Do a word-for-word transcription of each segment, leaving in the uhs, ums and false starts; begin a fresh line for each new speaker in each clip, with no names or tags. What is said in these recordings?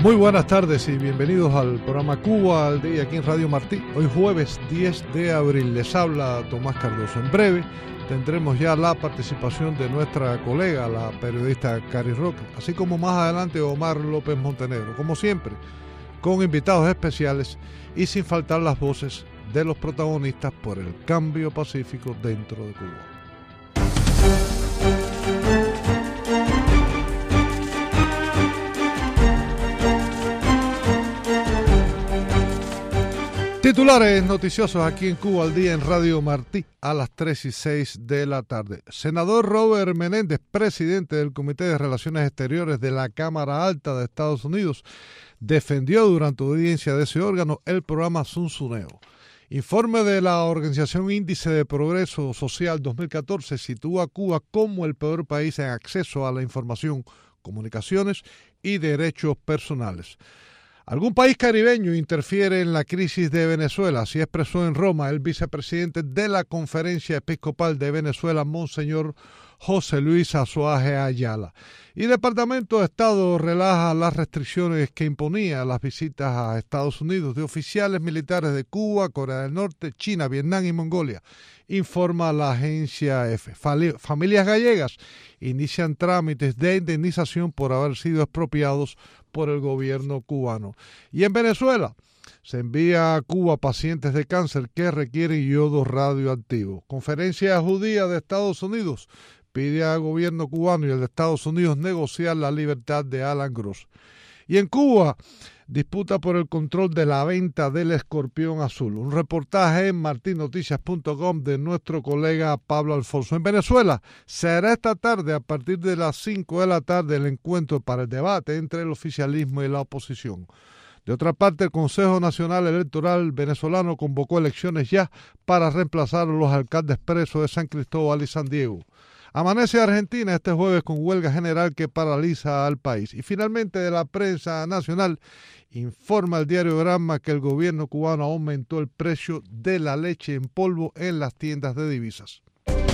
Muy buenas tardes y bienvenidos al programa Cuba al Día aquí en Radio Martí. Hoy jueves diez de abril les habla Tomás Cardoso. En breve tendremos ya la participación de nuestra colega, la periodista Cari Roque, así como más adelante Omar López Montenegro, como siempre, con invitados especiales y sin faltar las voces de los protagonistas por el cambio pacífico dentro de Cuba. Titulares noticiosos aquí en Cuba al Día en Radio Martí a las tres y seis de la tarde. Senador Robert Menéndez, presidente del Comité de Relaciones Exteriores de la Cámara Alta de Estados Unidos, defendió durante audiencia de ese órgano el programa Zunzuneo. Informe de la Organización Índice de Progreso Social dos mil catorce sitúa a Cuba como el peor país en acceso a la información, comunicaciones y derechos personales. ¿Algún país caribeño interfiere en la crisis de Venezuela? Así expresó en Roma el vicepresidente de la Conferencia Episcopal de Venezuela, Monseñor José Luis Azuaje Ayala. Y el Departamento de Estado relaja las restricciones que imponía las visitas a Estados Unidos de oficiales militares de Cuba, Corea del Norte, China, Vietnam y Mongolia, informa la agencia EFE. Familias gallegas inician trámites de indemnización por haber sido expropiados por el gobierno cubano. Y en Venezuela se envía a Cuba pacientes de cáncer que requieren yodo radioactivo. Conferencia Judía de Estados Unidos pide al gobierno cubano y al de Estados Unidos negociar la libertad de Alan Gross. Y en Cuba, disputa por el control de la venta del escorpión azul. Un reportaje en martin noticias punto com de nuestro colega Pablo Alfonso. En Venezuela, será esta tarde a partir de las cinco de la tarde el encuentro para el debate entre el oficialismo y la oposición. De otra parte, el Consejo Nacional Electoral venezolano convocó elecciones ya para reemplazar a los alcaldes presos de San Cristóbal y San Diego. Amanece Argentina este jueves con huelga general que paraliza al país. Y finalmente de la prensa nacional informa el diario Granma que el gobierno cubano aumentó el precio de la leche en polvo en las tiendas de divisas.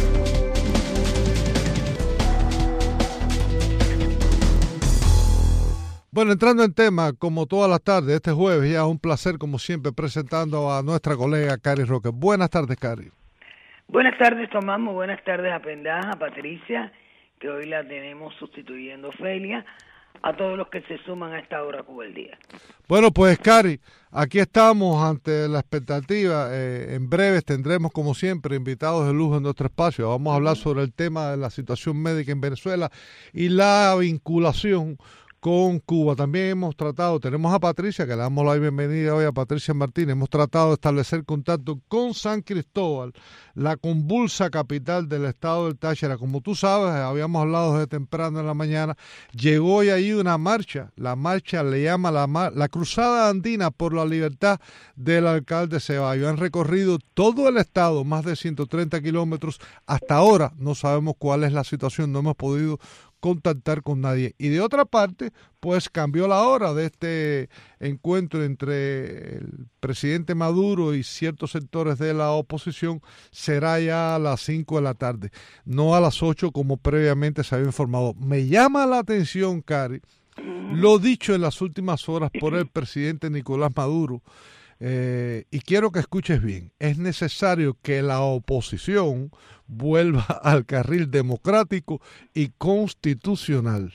Bueno, entrando en tema, como todas las tardes, este jueves ya un placer como siempre presentando a nuestra colega Cari Roque. Buenas tardes, Cari.
Buenas tardes, Tomás. Muy buenas tardes a Pendaja, a Patricia, que hoy la tenemos sustituyendo a Ofelia, a todos los que se suman a esta hora Cuba el Día.
Bueno, pues, Cari, aquí estamos ante la expectativa. Eh, en breves tendremos, como siempre, invitados de lujo en nuestro espacio. Vamos a hablar sobre el tema de la situación médica en Venezuela y la vinculación con Cuba. También hemos tratado, tenemos a Patricia, que le damos la bienvenida hoy a Patricia Martínez, hemos tratado de establecer contacto con San Cristóbal, la convulsa capital del estado del Táchira. Como tú sabes, habíamos hablado desde temprano en la mañana, llegó hoy ahí una marcha, la marcha le llama la, la Cruzada Andina por la Libertad del alcalde Ceballos. Han recorrido todo el estado, más de ciento treinta kilómetros, hasta ahora no sabemos cuál es la situación, no hemos podido contactar con nadie. Y de otra parte, pues cambió la hora de este encuentro entre el presidente Maduro y ciertos sectores de la oposición. Será ya a las cinco de la tarde, no a las ocho como previamente se había informado. Me llama la atención, Cari, lo dicho en las últimas horas por el presidente Nicolás Maduro, eh, y quiero que escuches bien. Es necesario que la oposición vuelva al carril democrático y constitucional.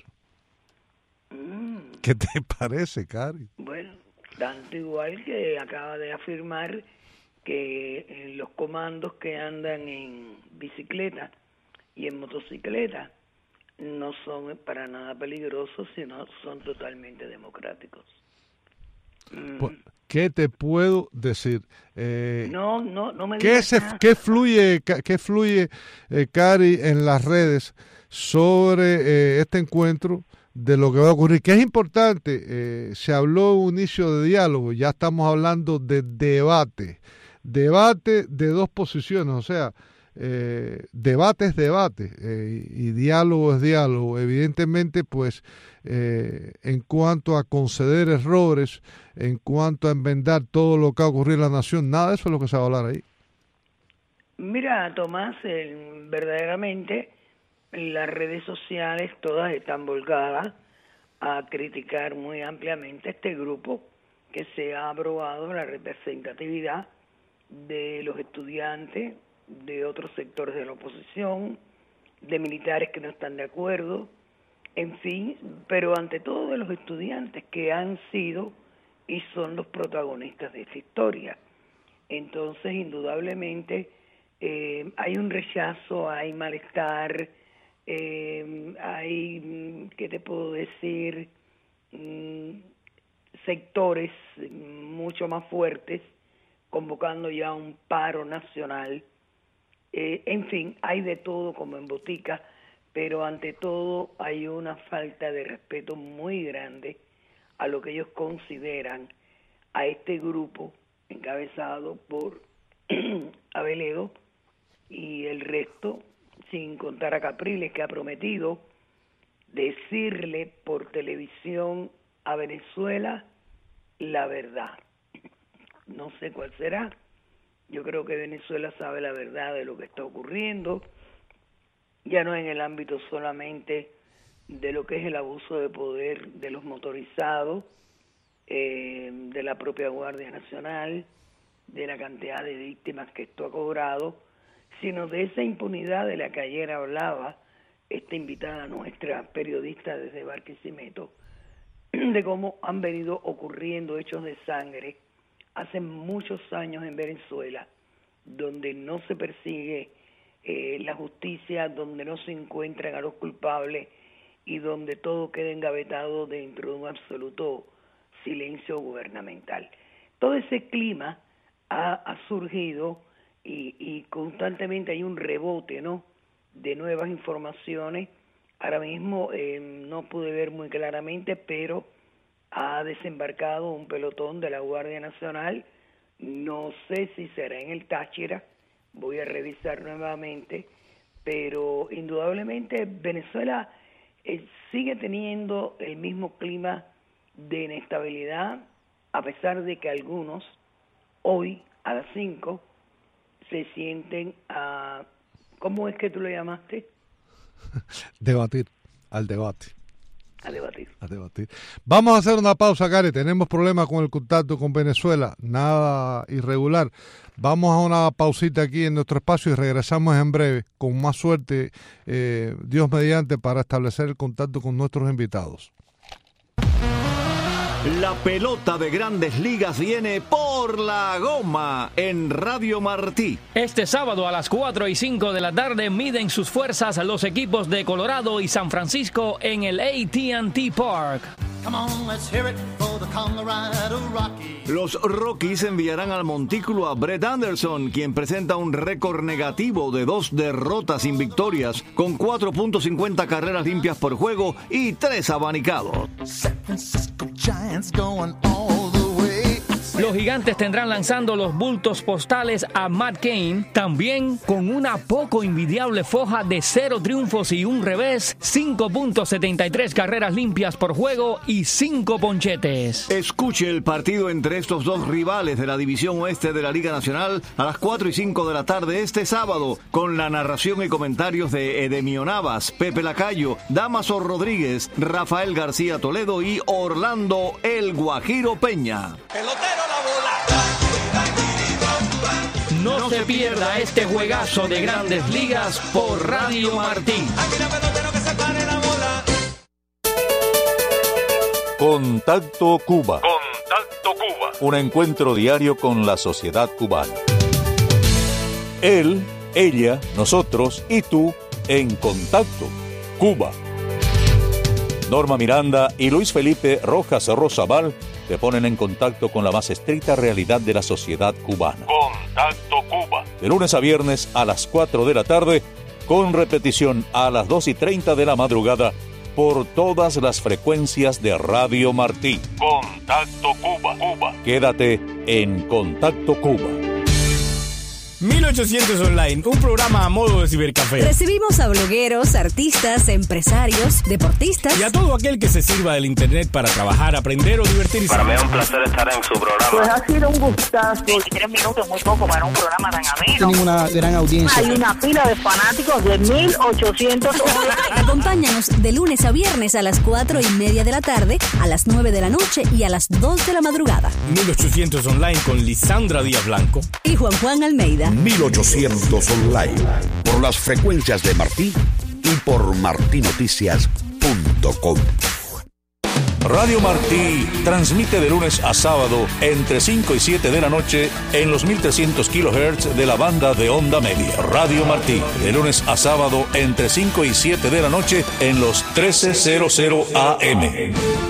Mm. ¿Qué te parece, Cari?
Bueno, tanto igual que acaba de afirmar que los comandos que andan en bicicleta y en motocicleta no son para nada peligrosos, sino son totalmente democráticos.
Pues, ¿qué te puedo decir? Eh,
no, no, no me
¿qué,
digas
se,
nada.
¿Qué fluye, qué fluye eh, Cari, en las redes sobre eh, este encuentro, de lo que va a ocurrir? Que es importante, eh, se habló de un inicio de diálogo, ya estamos hablando de debate, debate de dos posiciones, o sea, eh, debate es debate eh, y diálogo es diálogo. Evidentemente, pues, eh, en cuanto a conceder errores, en cuanto a enmendar todo lo que ha ocurrido en la nación, nada de eso es lo que se va a hablar ahí.
Mira, Tomás, eh, verdaderamente las redes sociales todas están volcadas a criticar muy ampliamente este grupo que se ha aprobado la representatividad de los estudiantes, de otros sectores de la oposición, de militares que no están de acuerdo, en fin, pero ante todo de los estudiantes que han sido y son los protagonistas de esta historia. Entonces, indudablemente, eh, hay un rechazo, hay malestar, eh, hay, ¿qué te puedo decir?, mm, sectores mucho más fuertes, convocando ya un paro nacional. Eh, en fin, hay de todo como en botica, pero ante todo hay una falta de respeto muy grande a lo que ellos consideran a este grupo encabezado por Abeledo y el resto, sin contar a Capriles, que ha prometido decirle por televisión a Venezuela la verdad. No sé cuál será. Yo creo que Venezuela sabe la verdad de lo que está ocurriendo, ya no en el ámbito solamente de lo que es el abuso de poder de los motorizados, eh, de la propia Guardia Nacional, de la cantidad de víctimas que esto ha cobrado, sino de esa impunidad de la que ayer hablaba esta invitada nuestra, periodista desde Barquisimeto, de cómo han venido ocurriendo hechos de sangre hace muchos años en Venezuela, donde no se persigue eh, la justicia, donde no se encuentran a los culpables y donde todo queda engavetado dentro de un absoluto silencio gubernamental. Todo ese clima ha, ha surgido y, y constantemente hay un rebote, ¿no?, de nuevas informaciones. Ahora mismo eh, no pude ver muy claramente, pero ha desembarcado un pelotón de la Guardia Nacional. No sé si será en el Táchira, voy a revisar nuevamente, pero indudablemente Venezuela eh, sigue teniendo el mismo clima de inestabilidad, a pesar de que algunos hoy a las cinco se sienten a, ¿cómo es que tú lo llamaste?
Debatir, al debate.
A debatir.
A debatir. Vamos a hacer una pausa, Cari. Tenemos problemas con el contacto con Venezuela, nada irregular. Vamos a una pausita aquí en nuestro espacio y regresamos en breve, con más suerte, eh, Dios mediante, para establecer el contacto con nuestros invitados.
La pelota de Grandes Ligas viene por la goma en Radio Martí.
Este sábado a las cuatro y cinco de la tarde miden sus fuerzas los equipos de Colorado y San Francisco en el A T and T Park.
Come on, let's hear it for the Colorado Rockies.
Los Rockies enviarán al montículo a Brett Anderson, quien presenta un récord negativo de dos derrotas sin victorias, con cuatro punto cincuenta carreras limpias por juego y tres abanicados.
San Francisco Giants going all the way.
Los Gigantes tendrán lanzando los bultos postales a Matt Cain, también con una poco envidiable foja de cero triunfos y un revés, cinco punto setenta y tres carreras limpias por juego y cinco ponchetes.
Escuche el partido entre estos dos rivales de la División Oeste de la Liga Nacional a las cuatro y cinco de la tarde este sábado, con la narración y comentarios de Edemio Navas, Pepe Lacayo, Damaso Rodríguez, Rafael García Toledo y Orlando El Guajiro Peña.
Pelotero la bola.
No, no se pierda este juegazo de Grandes Ligas por Radio Martí.
Aquí la pelotero que se pare la bola.
Contacto Cuba.
Contacto Cuba.
Un encuentro diario con la sociedad cubana. Él, ella, nosotros y tú en Contacto Cuba. Norma Miranda y Luis Felipe Rojas Rosabal te ponen en contacto con la más estricta realidad de la sociedad cubana.
Contacto Cuba.
De lunes a viernes a las cuatro de la tarde, con repetición a las dos y treinta de la madrugada por todas las frecuencias de Radio Martí.
Contacto Cuba. Cuba.
Quédate en Contacto Cuba.
Mil
mil ochocientos Online, un programa a modo de cibercafé.
Recibimos a blogueros, artistas, empresarios, deportistas
y a todo aquel que se sirva del internet para trabajar, aprender o divertirse.
Para mí es un placer estar en su programa.
Pues ha sido un gustazo.
veintitrés minutos, muy poco para un programa tan ameno.
Tienen una gran audiencia.
Hay una pila de fanáticos de mil ochocientos Online.
Acompáñanos de lunes a viernes a las cuatro y media de la tarde, a las nueve de la noche y a las dos de la madrugada.
mil ochocientos Online con Lisandra Díaz Blanco
y Juan Juan Almeida.
mil ochocientos Online, por las frecuencias de Martí y por martí noticias punto com.
Radio Martí transmite de lunes a sábado entre cinco y siete de la noche en los mil trescientos kilohertz de la banda de onda media. Radio Martí, de lunes a sábado entre cinco y siete de la noche en los trece cero A M.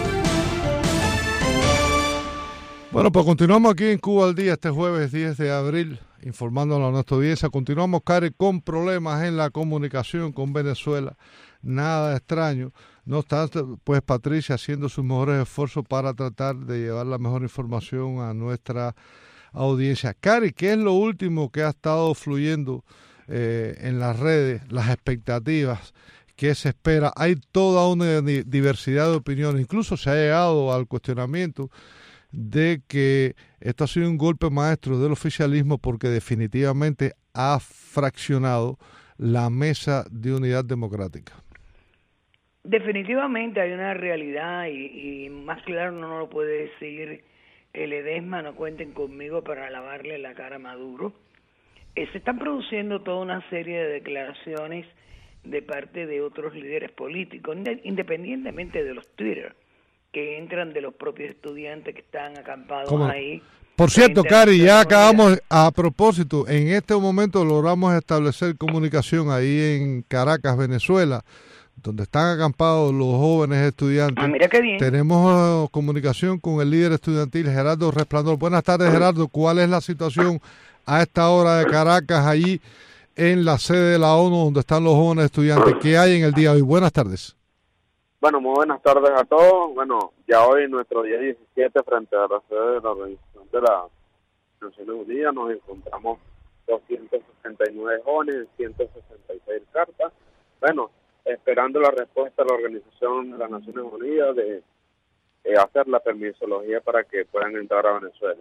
Bueno, pues continuamos aquí en Cuba al Día este jueves diez de abril, informándolo a nuestra audiencia. Continuamos, Cari, con problemas en la comunicación con Venezuela. Nada extraño. No obstante, pues Patricia haciendo sus mejores esfuerzos para tratar de llevar la mejor información a nuestra audiencia. Cari, ¿qué es lo último que ha estado fluyendo eh, en las redes? Las expectativas, ¿qué se espera? Hay toda una diversidad de opiniones. Incluso se ha llegado al cuestionamiento de que esto ha sido un golpe maestro del oficialismo porque definitivamente ha fraccionado la mesa de unidad democrática.
Definitivamente hay una realidad y, y más claro no lo puede decir el Edesma, no cuenten conmigo para lavarle la cara a Maduro. Eh, se están produciendo toda una serie de declaraciones de parte de otros líderes políticos, independientemente de los Twitter, que entran de los propios estudiantes que están acampados ¿Cómo? ahí.
Por cierto, Cari, ya acabamos, a propósito, en este momento logramos establecer comunicación ahí en Caracas, Venezuela, donde están acampados los jóvenes estudiantes.
Ah, mira qué bien.
Tenemos uh, comunicación con el líder estudiantil, Gerardo Resplandor. Buenas tardes, Gerardo. ¿Cuál es la situación a esta hora de Caracas, allí en la sede de la ONU, donde están los jóvenes estudiantes? ¿Qué hay en el día de hoy? Buenas tardes.
Bueno, muy buenas tardes a todos. Bueno, ya hoy, nuestro día diecisiete, frente a la sede de la Organización de las Naciones Unidas, nos encontramos doscientos sesenta y nueve jóvenes, ciento sesenta y seis cartas. Bueno, esperando la respuesta de la Organización de las Naciones Unidas de eh, hacer la permisología para que puedan entrar a Venezuela.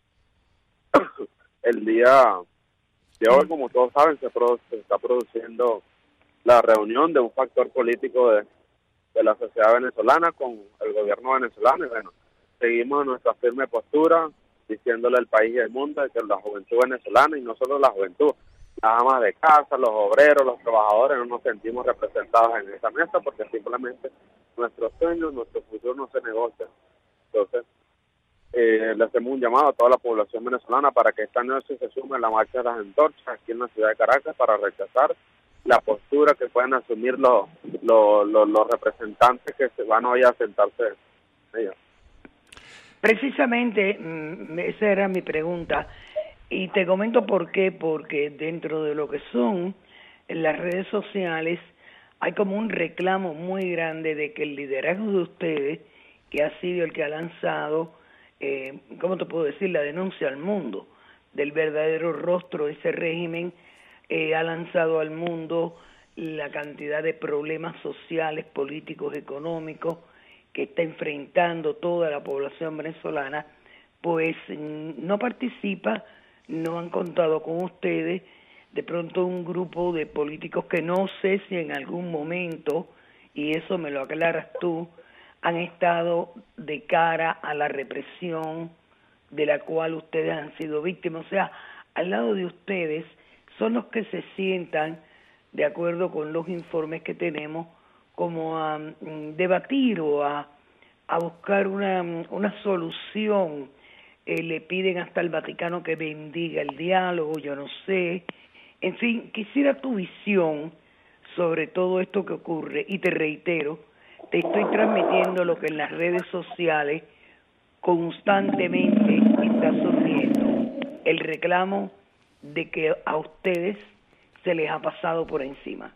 El día de hoy, como todos saben, se, produ- se está produciendo la reunión de un factor político de, de la sociedad venezolana con el gobierno venezolano. Y bueno, seguimos en nuestra firme postura, diciéndole al país y al mundo que la juventud venezolana, y no solo la juventud, las amas de casa, los obreros, los trabajadores, no nos sentimos representados en esta mesa porque simplemente nuestros sueños, nuestro futuro no se negocian. Entonces, eh, le hacemos un llamado a toda la población venezolana para que esta noche se sume a la marcha de las antorchas aquí en la ciudad de Caracas para rechazar la postura que pueden asumir los, los, los, los representantes que se van hoy a sentarse en ella.
Precisamente, esa era mi pregunta. Y te comento por qué, porque dentro de lo que son las redes sociales hay como un reclamo muy grande de que el liderazgo de ustedes, que ha sido el que ha lanzado, eh, ¿cómo te puedo decir?, la denuncia al mundo del verdadero rostro de ese régimen, eh, ha lanzado al mundo la cantidad de problemas sociales, políticos, económicos que está enfrentando toda la población venezolana, pues no participa. No han contado con ustedes, de pronto un grupo de políticos que no sé si en algún momento, y eso me lo aclaras tú, han estado de cara a la represión de la cual ustedes han sido víctimas. O sea, al lado de ustedes son los que se sientan, de acuerdo con los informes que tenemos, como a um, debatir o a, a buscar una, una solución. Eh, le piden hasta al Vaticano que bendiga el diálogo, yo no sé. En fin, quisiera tu visión sobre todo esto que ocurre, y te reitero, te estoy transmitiendo lo que en las redes sociales constantemente está surgiendo, el reclamo de que a ustedes se les ha pasado por encima.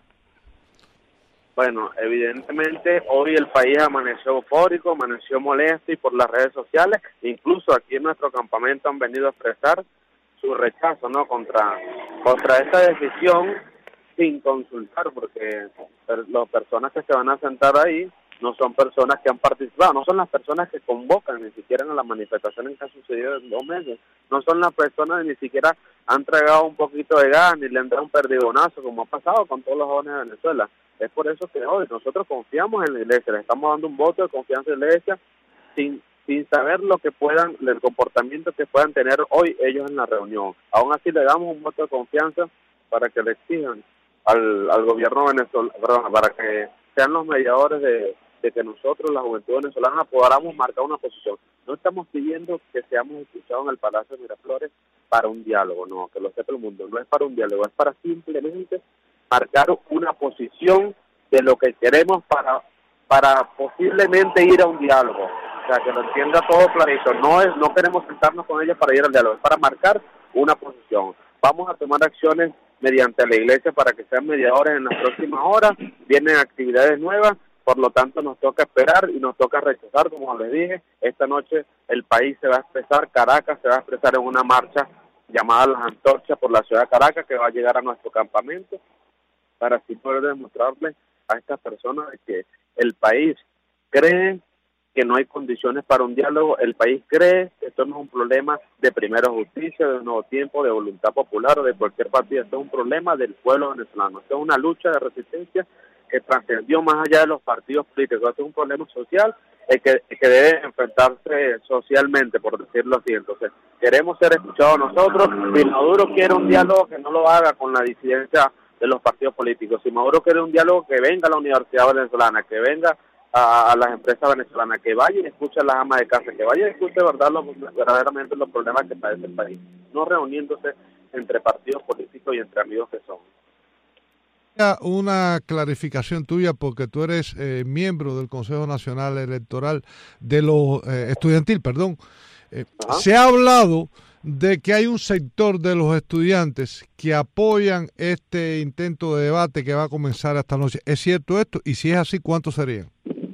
Bueno, evidentemente hoy el país amaneció eufórico, amaneció molesto, y por las redes sociales, incluso aquí en nuestro campamento han venido a expresar su rechazo, ¿no?, contra contra esta decisión sin consultar, porque las personas que se van a sentar ahí no son personas que han participado, no son las personas que convocan ni siquiera en las manifestaciones que han sucedido en dos meses, no son las personas que ni siquiera han tragado un poquito de gas ni le han dado un perdigonazo como ha pasado con todos los jóvenes de Venezuela. Es por eso que hoy nosotros confiamos en la iglesia, le estamos dando un voto de confianza en la iglesia sin sin saber lo que puedan, el comportamiento que puedan tener hoy ellos en la reunión. Aún así le damos un voto de confianza para que le exijan al, al gobierno venezolano, para que sean los mediadores de, de que nosotros, la juventud venezolana, podamos marcar una posición. No estamos pidiendo que seamos escuchados en el Palacio de Miraflores para un diálogo, no, que lo sepa el mundo, no es para un diálogo, es para simplemente marcar una posición de lo que queremos para, para posiblemente ir a un diálogo. O sea, que lo entienda todo clarito. No es, no queremos sentarnos con ellos para ir al diálogo, es para marcar una posición. Vamos a tomar acciones mediante la iglesia para que sean mediadores en las próximas horas. Vienen actividades nuevas, por lo tanto nos toca esperar y nos toca rechazar, como les dije. Esta noche el país se va a expresar, Caracas se va a expresar en una marcha llamada Las Antorchas por la ciudad de Caracas, que va a llegar a nuestro campamento, para así poder demostrarle a estas personas que el país cree que no hay condiciones para un diálogo, el país cree que esto no es un problema de Primera Justicia, de un Nuevo Tiempo, de Voluntad Popular o de cualquier partido, esto es un problema del pueblo venezolano, esto es una lucha de resistencia que trascendió más allá de los partidos políticos, esto es un problema social eh, que, que debe enfrentarse socialmente, por decirlo así. Entonces, queremos ser escuchados nosotros. Si Maduro quiere un diálogo, que no lo haga con la disidencia de los partidos políticos. Si Maduro quiere un diálogo, que venga a la Universidad Venezolana, que venga a, a las empresas venezolanas, que vaya y escuche a las amas de casa, que vaya y escuche verdad los, verdaderamente los problemas que padece el país, no reuniéndose entre partidos políticos y entre amigos que son.
Una clarificación tuya, porque tú eres eh, miembro del Consejo Nacional Electoral de los eh, estudiantil, perdón. Eh, se ha hablado de que hay un sector de los estudiantes que apoyan este intento de debate que va a comenzar esta noche. ¿Es cierto esto? Y si es así, ¿cuántos serían?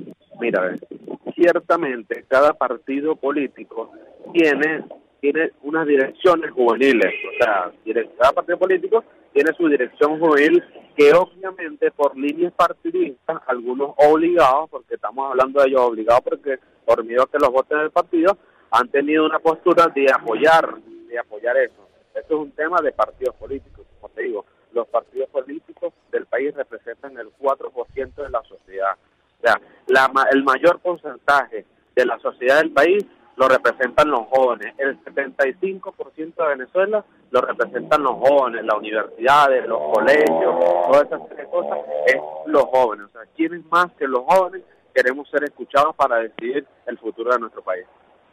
Mira, ciertamente cada partido político tiene tiene unas direcciones juveniles, o sea, cada partido político tiene su dirección juvenil, que obviamente por líneas partidistas, algunos obligados, porque estamos hablando de ellos obligados porque por miedo a que los voten del partido, han tenido una postura de apoyar, de apoyar eso. Eso es un tema de partidos políticos, como te digo, los partidos políticos del país representan el cuatro por ciento de la sociedad. O sea, la, el mayor porcentaje de la sociedad del país lo representan los jóvenes. El setenta y cinco por ciento de Venezuela lo representan los jóvenes, las universidades, los colegios, todas esas tres cosas, es los jóvenes. O sea, ¿quiénes más que los jóvenes queremos ser escuchados para decidir el futuro de nuestro país?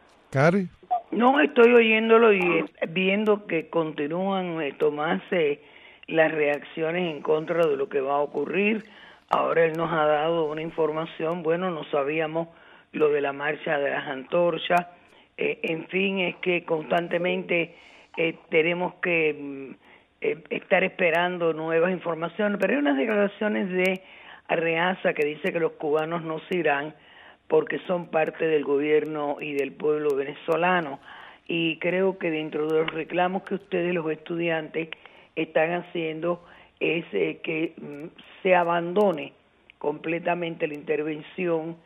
Cari.
No, estoy oyéndolo y viendo que continúan eh, tomarse las reacciones en contra de lo que va a ocurrir. Ahora él nos ha dado una información, bueno, no sabíamos lo de la marcha de las antorchas, eh, en fin, es que constantemente eh, tenemos que eh, estar esperando nuevas informaciones, pero hay unas declaraciones de Arreaza que dice que los cubanos no se irán porque son parte del gobierno y del pueblo venezolano, y creo que dentro de los reclamos que ustedes, los estudiantes, están haciendo es eh, que mm, se abandone completamente la intervención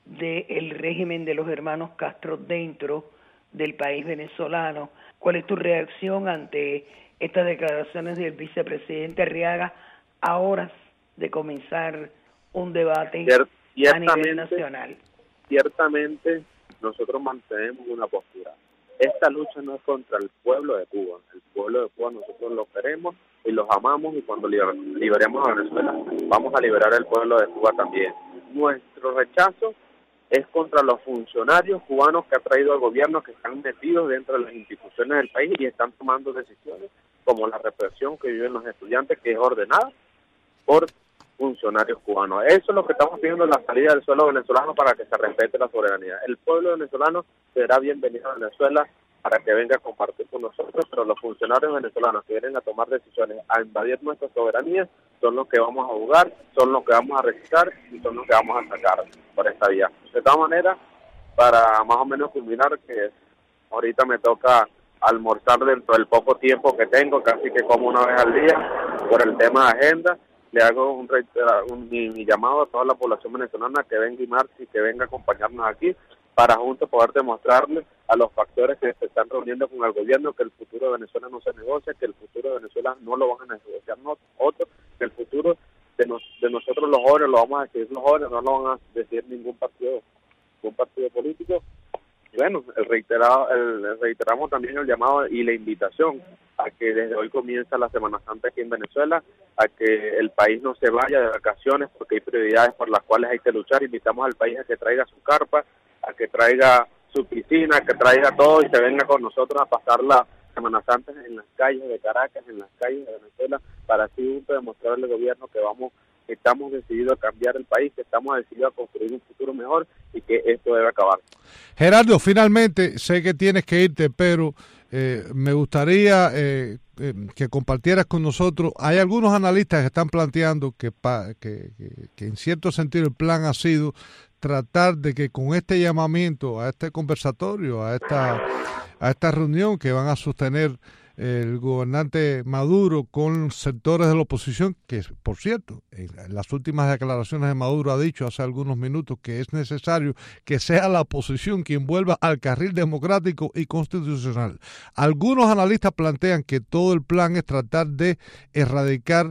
del régimen de los hermanos Castro dentro del país venezolano. ¿Cuál es tu reacción ante estas declaraciones del vicepresidente Arriaga a horas de comenzar un debate a nivel nacional?
Ciertamente nosotros mantenemos una postura. Esta lucha no es contra el pueblo de Cuba. El pueblo de Cuba nosotros lo queremos y los amamos, y cuando liber, liberemos a Venezuela vamos a liberar al pueblo de Cuba también. Nuestro rechazo es contra los funcionarios cubanos que ha traído el gobierno, que están metidos dentro de las instituciones del país y están tomando decisiones como la represión que viven los estudiantes, que es ordenada por funcionarios cubanos. Eso es lo que estamos pidiendo en la salida del suelo venezolano, para que se respete la soberanía. El pueblo venezolano será bienvenido a Venezuela para que venga a compartir con nosotros, pero los funcionarios venezolanos que vienen a tomar decisiones, a invadir nuestra soberanía, son los que vamos a jugar, son los que vamos a rechazar y son los que vamos a sacar por esta vía. De todas maneras, para más o menos culminar, que ahorita me toca almorzar dentro del poco tiempo que tengo, casi que como una vez al día, por el tema de agenda. Le hago un, un mi, mi llamado a toda la población venezolana que venga y marche y que venga a acompañarnos aquí para juntos poder demostrarle a los factores que se están reuniendo con el gobierno que el futuro de Venezuela no se negocia, que el futuro de Venezuela no lo van a negociar otros, que el futuro de, nos, de nosotros los jóvenes lo vamos a decidir los jóvenes, no lo van a decidir ningún partido, ningún partido político. Y bueno, el reiterado, el, reiteramos también el llamado y la invitación a que desde hoy comienza la Semana Santa aquí en Venezuela, a que el país no se vaya de vacaciones porque hay prioridades por las cuales hay que luchar. Invitamos al país a que traiga su carpa, a que traiga su piscina, a que traiga todo y se venga con nosotros a pasar la Semana Santa en las calles de Caracas, en las calles de Venezuela, para así juntos demostrarle al gobierno que vamos, que estamos decididos a cambiar el país, que estamos decididos a construir un futuro mejor y que esto debe acabar.
Gerardo, finalmente, sé que tienes que irte, pero eh, me gustaría eh, eh, que compartieras con nosotros. Hay algunos analistas que están planteando que, pa, que, que, que en cierto sentido el plan ha sido tratar de que con este llamamiento, a este conversatorio, a esta, a esta reunión que van a sostener el gobernante Maduro con sectores de la oposición, que por cierto, en las últimas declaraciones de Maduro ha dicho hace algunos minutos que es necesario que sea la oposición quien vuelva al carril democrático y constitucional. Algunos analistas plantean que todo el plan es tratar de erradicar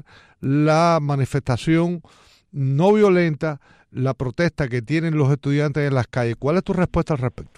la manifestación no violenta, la protesta que tienen los estudiantes en las calles. ¿Cuál es tu respuesta al respecto?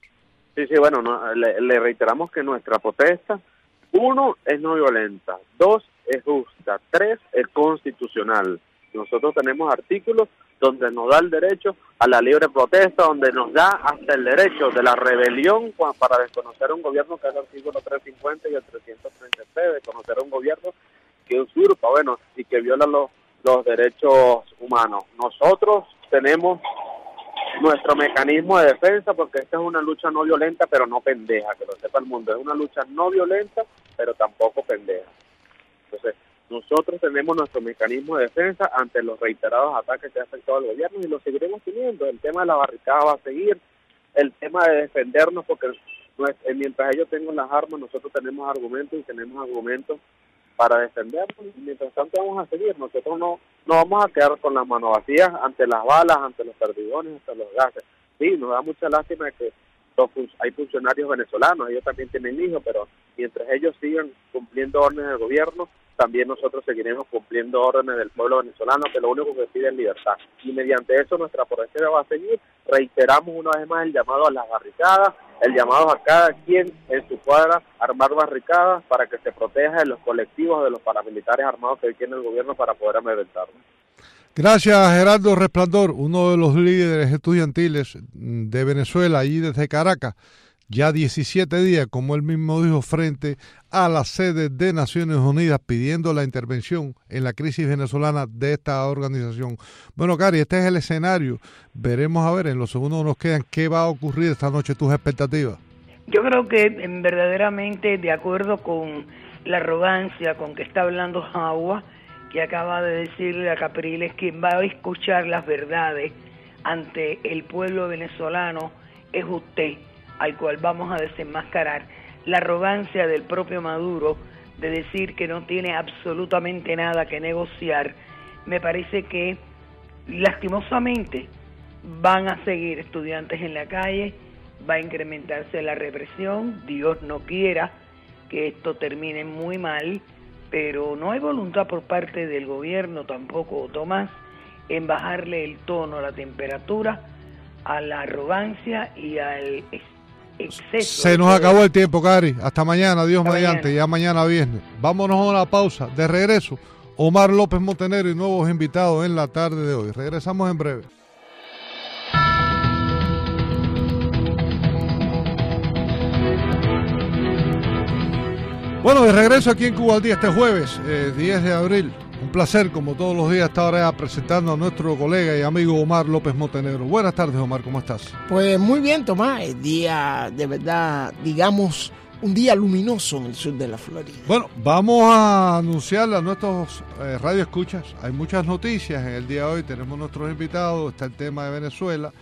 Sí, sí, bueno, no, le, le reiteramos que nuestra protesta, uno, es no violenta, dos, es justa, tres, es constitucional. Nosotros tenemos artículos donde nos da el derecho a la libre protesta, donde nos da hasta el derecho de la rebelión para desconocer a un gobierno, que es el artículo trescientos cincuenta y el trescientos treinta y tres, desconocer a un gobierno que usurpa, bueno, y que viola los, los derechos humanos. Nosotros tenemos nuestro mecanismo de defensa, porque esta es una lucha no violenta, pero no pendeja, que lo sepa el mundo. Es una lucha no violenta, pero tampoco pendeja. Entonces, nosotros tenemos nuestro mecanismo de defensa ante los reiterados ataques que ha afectado al gobierno y lo seguiremos teniendo. El tema de la barricada va a seguir, el tema de defendernos, porque mientras ellos tengan las armas, nosotros tenemos argumentos y tenemos argumentos para defendernos, y mientras tanto vamos a seguir. Nosotros no, no vamos a quedar con las manos vacías ante las balas, ante los perdigones, ante los gases. Sí, nos da mucha lástima que los, hay funcionarios venezolanos, ellos también tienen hijos, pero mientras ellos sigan cumpliendo órdenes del gobierno, también nosotros seguiremos cumpliendo órdenes del pueblo venezolano, que lo único que pide es libertad. Y mediante eso nuestra protesta va a seguir. Reiteramos una vez más el llamado a las barricadas, el llamado a cada quien en su cuadra armar barricadas para que se proteja de los colectivos, de los paramilitares armados que tiene el gobierno para poder amedrentarnos.
Gracias, Gerardo Resplandor, uno de los líderes estudiantiles de Venezuela, allí desde Caracas. Ya diecisiete días, como él mismo dijo, frente a la sede de Naciones Unidas pidiendo la intervención en la crisis venezolana de esta organización. Bueno, Cari, este es el escenario. Veremos a ver en los segundos que nos quedan qué va a ocurrir esta noche, tus expectativas.
Yo creo que verdaderamente, de acuerdo con la arrogancia con que está hablando Jagua, que acaba de decirle a Capriles que va a escuchar las verdades ante el pueblo venezolano, es usted, al cual vamos a desenmascarar. La arrogancia del propio Maduro de decir que no tiene absolutamente nada que negociar, me parece que lastimosamente van a seguir estudiantes en la calle, va a incrementarse la represión, Dios no quiera que esto termine muy mal, pero no hay voluntad por parte del gobierno tampoco, Tomás, en bajarle el tono, la temperatura a la arrogancia y al exceso.
Se nos acabó el tiempo, Cari. Hasta mañana, Dios
Hasta
mediante,
mañana.
ya mañana viernes. Vámonos a una pausa. De regreso, Omar López Montenegro y nuevos invitados en la tarde de hoy. Regresamos en breve. Bueno, de regreso aquí en Cuba al Día este jueves, eh, diez de abril. Un placer, como todos los días, estar ahora presentando a nuestro colega y amigo Omar López Montenegro. Buenas tardes, Omar, ¿cómo estás?
Pues muy bien, Tomás. El día, de verdad, digamos, un día luminoso en el sur de la Florida.
Bueno, vamos a anunciarle a nuestros eh, radioescuchas. Hay muchas noticias en el día de hoy. Tenemos nuestros invitados, está el tema de Venezuela.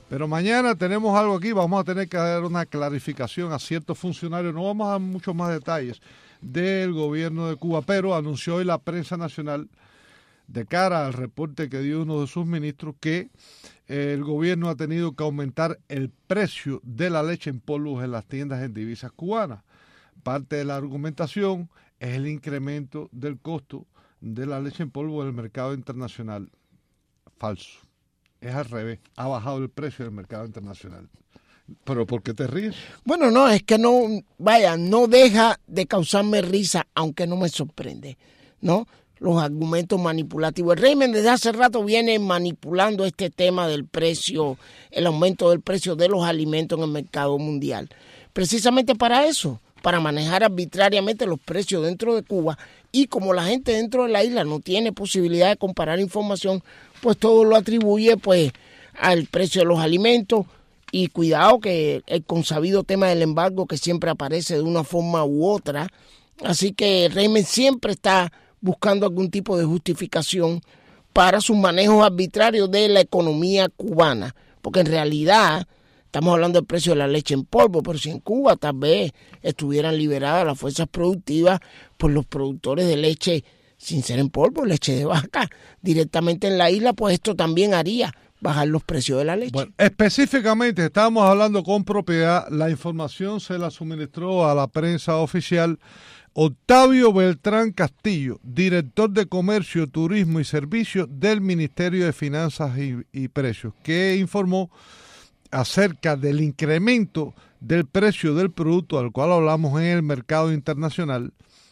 Pero mañana tenemos algo aquí, vamos a tener que dar una clarificación a ciertos funcionarios, no vamos a dar muchos más detalles del gobierno de Cuba, pero anunció hoy la prensa nacional, de cara al reporte que dio uno de sus ministros, que eh, el gobierno ha tenido que aumentar el precio de la leche en polvo en las tiendas en divisas cubanas. Parte de la argumentación es el incremento del costo de la leche en polvo en el mercado internacional. Falso. Es al revés. Ha bajado el precio del mercado internacional. ¿Pero por qué te ríes?
Bueno, no, es que no, vaya, no deja de causarme risa, aunque no me sorprende, ¿no? Los argumentos manipulativos. El régimen desde hace rato viene manipulando este tema del precio, el aumento del precio de los alimentos en el mercado mundial. Precisamente para eso, para manejar arbitrariamente los precios dentro de Cuba, y como la gente dentro de la isla no tiene posibilidad de comparar información, pues todo lo atribuye pues al precio de los alimentos. Y cuidado que el consabido tema del embargo que siempre aparece de una forma u otra, así que el régimen siempre está buscando algún tipo de justificación para sus manejos arbitrarios de la economía cubana, porque en realidad estamos hablando del precio de la leche en polvo, pero si en Cuba tal vez estuvieran liberadas las fuerzas productivas por los productores de leche sin ser en polvo, leche de vaca, directamente en la isla, pues esto también haría bajar los precios de la leche.
Bueno, específicamente estábamos hablando con propiedad, la información se la suministró a la prensa oficial Octavio Beltrán Castillo, director de Comercio, Turismo y Servicios del Ministerio de Finanzas y, y Precios, que informó acerca del incremento del precio del producto al cual hablamos en el mercado internacional,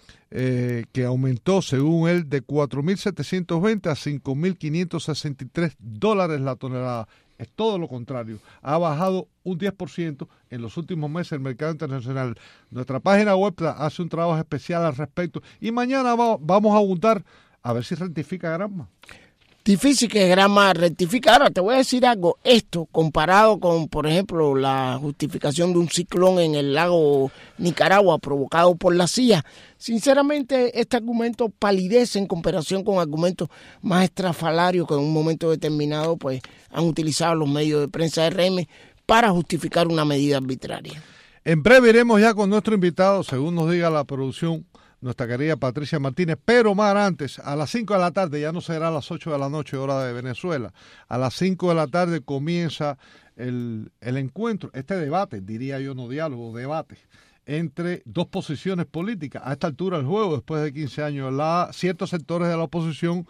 eh, que aumentó, según él, de cuatro mil setecientos veinte a cinco mil quinientos sesenta y tres dólares la tonelada. Es todo lo contrario, ha bajado un diez por ciento en los últimos meses el mercado internacional. Nuestra página web hace un trabajo especial al respecto y mañana va, vamos a abundar a ver si rectifica Granma.
Difícil que Granma rectifique. Ahora te voy a decir algo, esto comparado con, por ejemplo, la justificación de un ciclón en el lago Nicaragua provocado por la C I A, sinceramente este argumento palidece en comparación con argumentos más estrafalarios que en un momento determinado pues han utilizado los medios de prensa R M para justificar una medida arbitraria.
En breve iremos ya con nuestro invitado, según nos diga la producción, nuestra querida Patricia Martínez, pero más antes, a las cinco de la tarde, ya no será a las ocho de la noche, hora de Venezuela, a las cinco de la tarde comienza el, el encuentro, este debate, diría yo, no diálogo, debate, entre dos posiciones políticas. A esta altura del juego, después de quince años, la, ciertos sectores de la oposición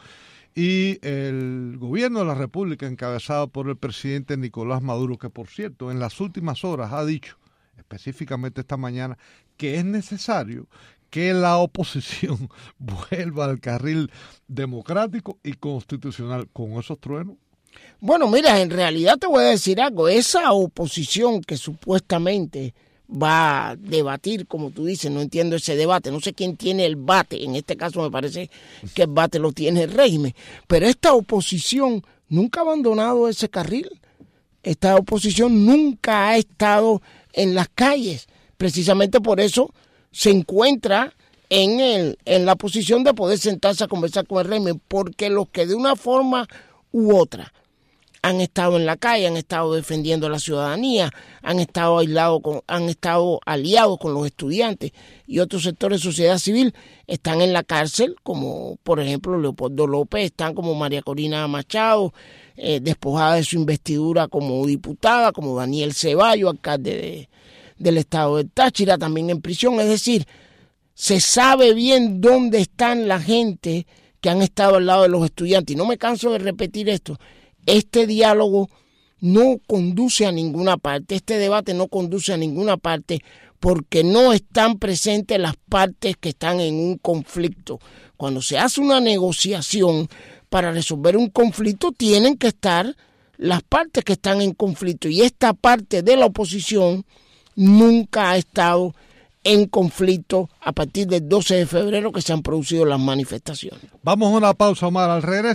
y el gobierno de la República, encabezado por el presidente Nicolás Maduro, que por cierto, en las últimas horas ha dicho, específicamente esta mañana, que es necesario que la oposición vuelva al carril democrático y constitucional. ¿Con esos truenos?
Bueno, mira, en realidad te voy a decir algo. Esa oposición que supuestamente va a debatir, como tú dices, no entiendo ese debate, no sé quién tiene el bate, en este caso me parece que el bate lo tiene el régimen, pero esta oposición nunca ha abandonado ese carril. Esta oposición nunca ha estado en las calles, precisamente por eso se encuentra en, el, en la posición de poder sentarse a conversar con el régimen, porque los que de una forma u otra han estado en la calle, han estado defendiendo a la ciudadanía, han estado aislados, con, han estado aliados con los estudiantes y otros sectores de sociedad civil, están en la cárcel, como por ejemplo Leopoldo López, están como María Corina Machado, eh, despojada de su investidura como diputada, como Daniel Ceballos, alcalde de del estado de Táchira, también en prisión. Es decir, se sabe bien dónde están la gente que han estado al lado de los estudiantes. Y no me canso de repetir esto. Este diálogo no conduce a ninguna parte, este debate no conduce a ninguna parte porque no están presentes las partes que están en un conflicto. Cuando se hace una negociación para resolver un conflicto, tienen que estar las partes que están en conflicto. Y esta parte de la oposición nunca ha estado en conflicto a partir del doce de febrero que se han producido las manifestaciones.
Vamos a una pausa, Omar. Al regreso